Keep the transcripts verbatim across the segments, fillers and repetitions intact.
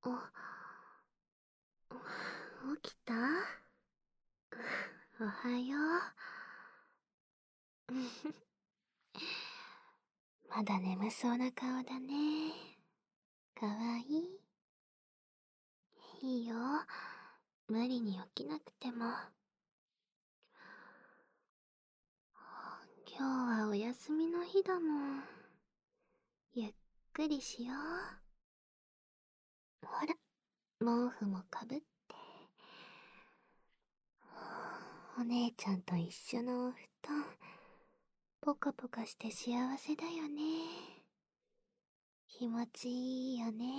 あ、起きた？おはよう。まだ眠そうな顔だね。かわいい。いいよ。無理に起きなくても。今日はお休みの日だもん。ゆっくりしよう。ほら、毛布もかぶって。お姉ちゃんと一緒のお布団、ポカポカして幸せだよね。気持ちいいよね。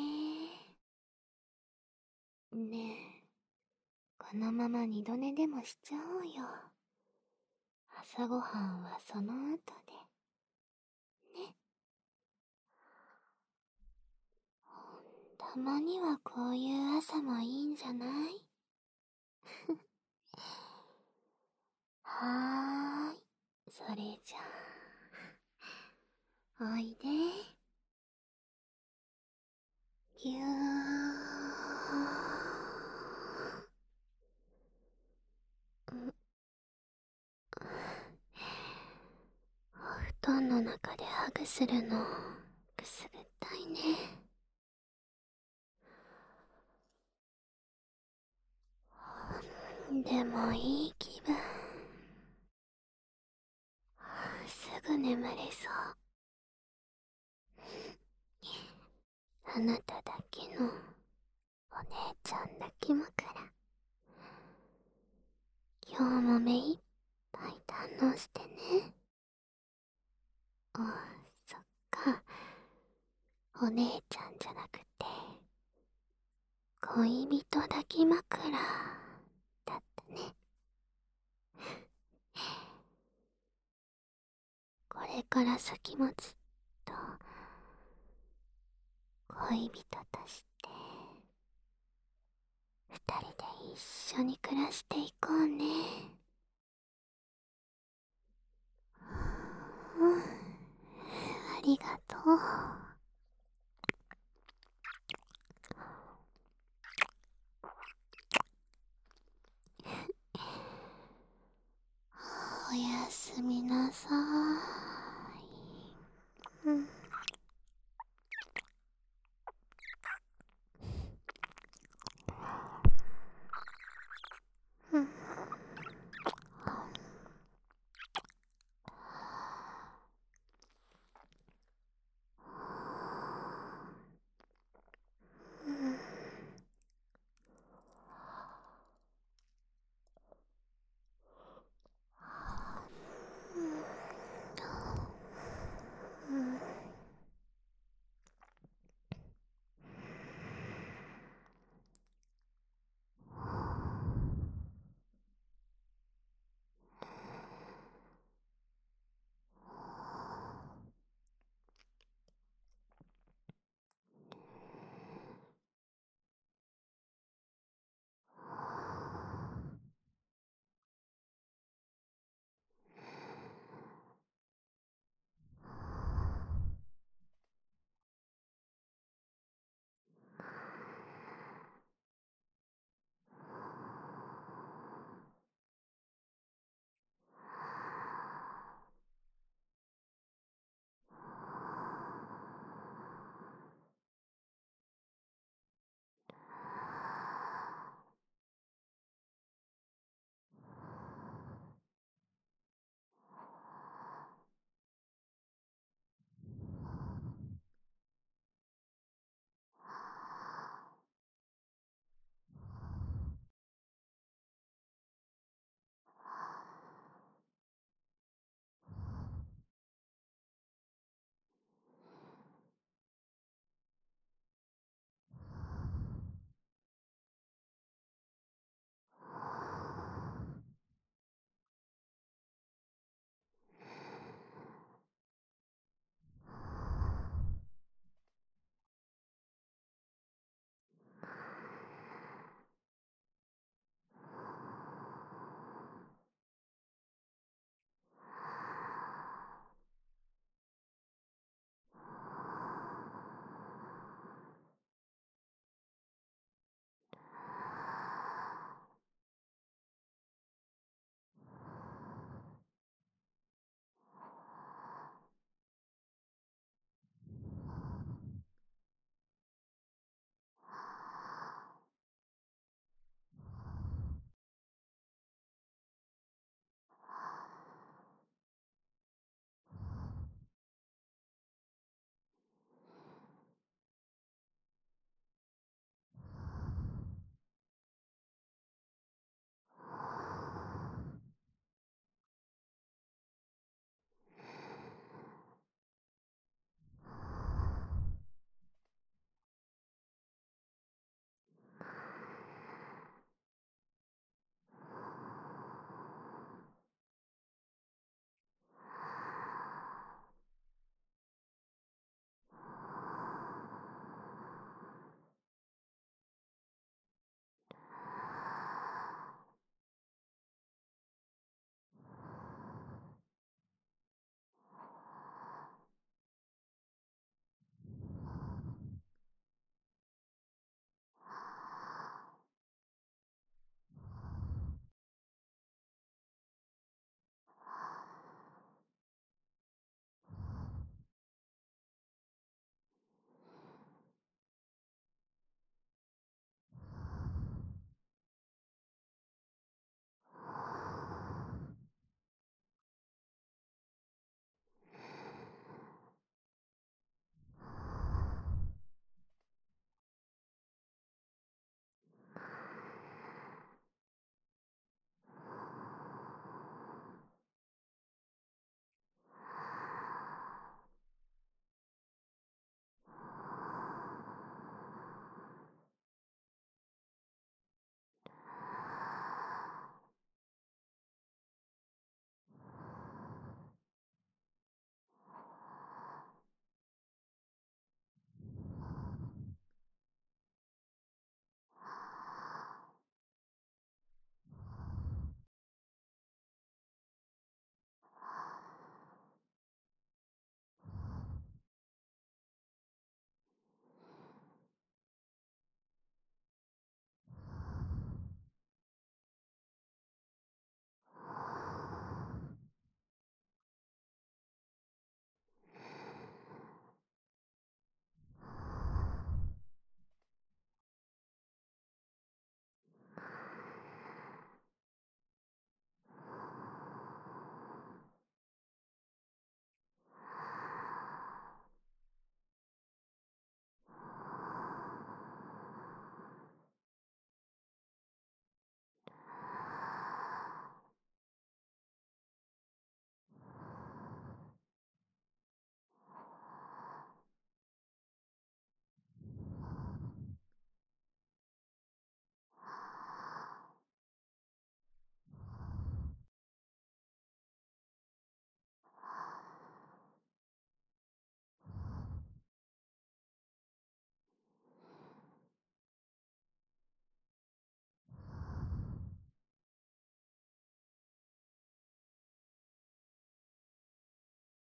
ねえ、このまま二度寝でもしちゃおうよ。朝ごはんはその後で。ね。たまにはこういう朝もいいんじゃない？はーい。それじゃあ、おいで。ぎゅー。お布団の中でハグするのくすぐったいね。でもいい気分。すぐ眠れそう。あなただけのお姉ちゃん抱き枕。今日も目いっぱい堪能してね。あ、そっか。お姉ちゃんじゃなくて恋人抱き枕だったね。これから先もずっと恋人として二人で一緒に暮らしていこうね。うん、ありがとう。おやすみなさーい。